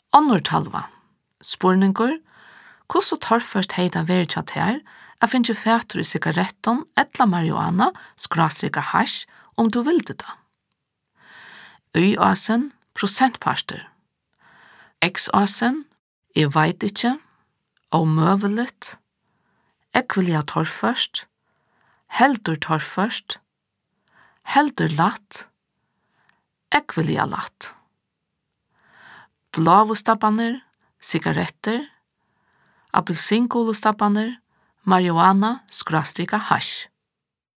Annor talva. Spurningur. Hvordan torrførst heita vært kjatt her, jeg finner fætur i sigaretton, etla marihuana, skrasrika hash, du vil det da. Y-asen, prosentparter. X-asen, jeg veit ikkje, omøveligt, ekvilja torrførst, heldur torrførst, heldur latt, ekvilja latt. Blavustabbaner, sigaretter, appelsingolostabbaner, marihuana, skrasrika hash.